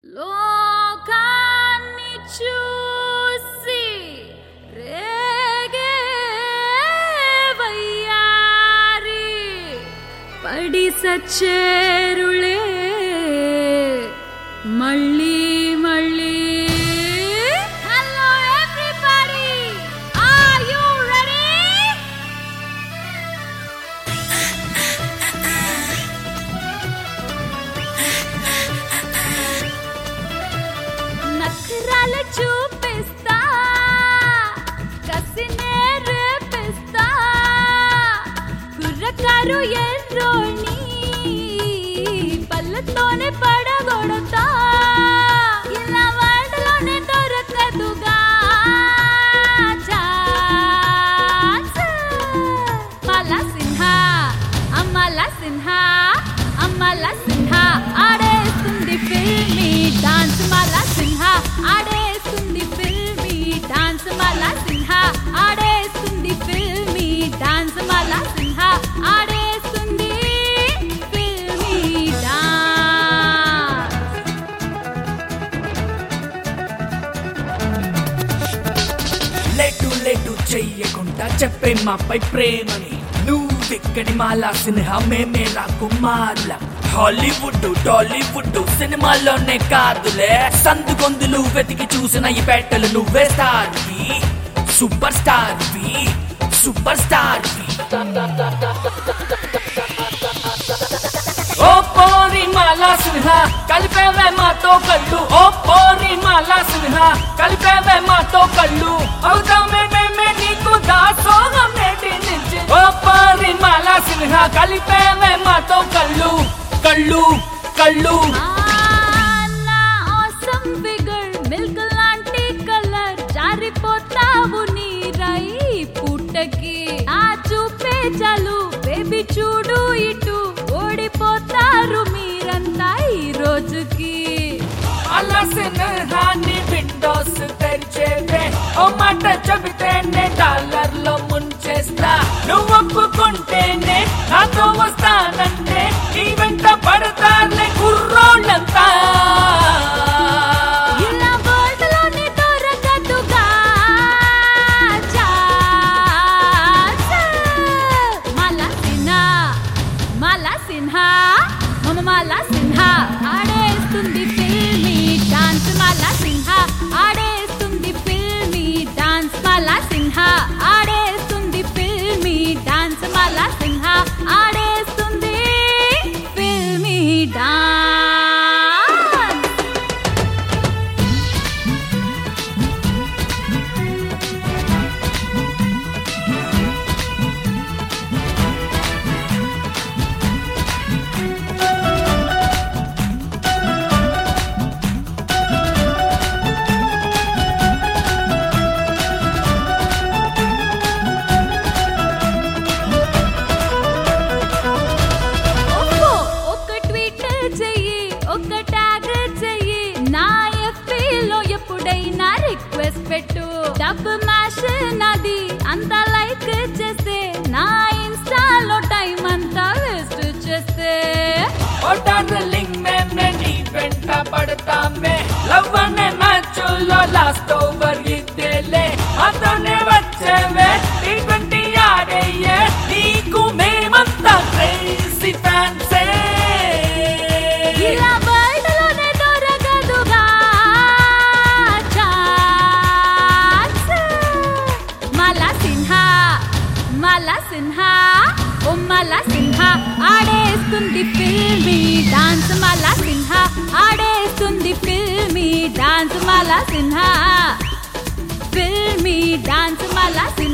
లోకాన్ని చూసి రేగే వయ్యారి పడి సచ్చేరులే మళ్ళీ మళ్ళీ. Hello everybody, are you ready? నఖరాలు చూపిస్తా, కసినే రేపిస్తా, కుర్రకారు ఎర్రోని పళ్ళతోనే పడగొడతా. ఇలా వాడలోనే దొరకదుగా ఛాన్స్. మలా సిన్హా, అమలా సిన్హా, అమలా సిన్హా ఆడేస్తుంది ఫిల్మీ డాన్స్. మలా సిన్హా ఆడేస్తుంది ఫిల్మీ డాన్స్. మలా సిన్హా ఆడేస్తుంది ఫిల్మీ డాన్స్. మలా సిన్హా ఆడేస్తుంది ఫిల్మీ డాన్స్. లేటు లేటు చెయ్యకుండా చెప్పే మాపై ప్రేమని. నువ్విక్కడి మాలా సిన్హా, మేమే రాకుమార్ల. హాలీవుడ్ టాలీవుడ్ సినిమాల్లోనే కాదులే, సందు గొంతులు వెతికి చూసిన ఈ పేటలు నువ్వే స్టార్వి, సూపర్ స్టార్వి, సూపర్ స్టార్వి. ఓ పోరి మాలా సిన్హా కలిపేవే మాతో కళ్ళు. ఓ పోరి మాలా సిన్హా కలిపేవే మాతో కళ్ళు. అవుతామే మేమే నీకు దాసోహం నేటి నుంచి. ఓ పోరి మాలా సిన్హా కలిపేవే మాతో కళ్ళు కళ్ళు కళ్ళు. నా awesome figure, milk లాంటి కలర్, జారిపోతావు నీరై పుట్టకి. ఆ చూపే చాలు బేబీ, చూడు ఇటు ఓడిపోతారు మీరంతా ఈ రోజుకి. అలా సిన్హాని విండోస్ తెరిచేవే, ఓ మాట చెబితేనే డాలర్లో ముంచేస్తా. నువ్వు ఒప్పుకుంటేనే నాతో వస్తానంటే ఈ వెంట పడతానే కుర్రోళ్ళంతా. ఇలా వరల్డ్లోనే దొరకదుగా ఛాన్స్. మలా సిన్హా, మలా సిన్హా, మలా సిన్హా ఆడేస్తుంది ఫిల్మీ డాన్స్. మలా సిన్హా ఆడేస్తుంది ఫిల్మీ డాన్స్. మలా సిన్హా ఆడేస్తుంది ఫిల్మీ డాన్స్. మలా సిన్హా ఆడేస్తుంది ఫిల్మీ డాన్స్. ఒక ట్వీట్ చెయ్యి, ఒక ట్యాగ్ చెయ్యి, నా FB లో ఎప్పుడైనా రిక్వెస్ట్ పెట్టు. డబ్ మ్యాష్ నాది అంతా లైక్ చేస్తే, నా ఇన్స్టాలో టైం అంతా వేస్ట్ చేస్తే. ఓ డార్లింగ్ మేమే నీ వెంట పడతామే, లవ్ అనే మ్యాచ్లో లాస్ట్ ఓవర్ ఇద్దేలే. అతనే వచ్చేవే T20 ఆడేయే, నీకు మేమంతా క్రేజీ ఫ్యాన్సే. ఇలా వరల్డ్లోనే దొరకదుగా ఛాన్స్. మలా సిన్హా, మలా సిన్హా, ఓ మలా సిన్హా ఆడేస్తుంది ఫిల్మీ డాన్స్. మలా సిన్హా ఆడేస్తుంది ఫిల్మీ డాన్స్. మలా సిన్హా ఫిల్మీ డాన్స్. మలా సిన్హా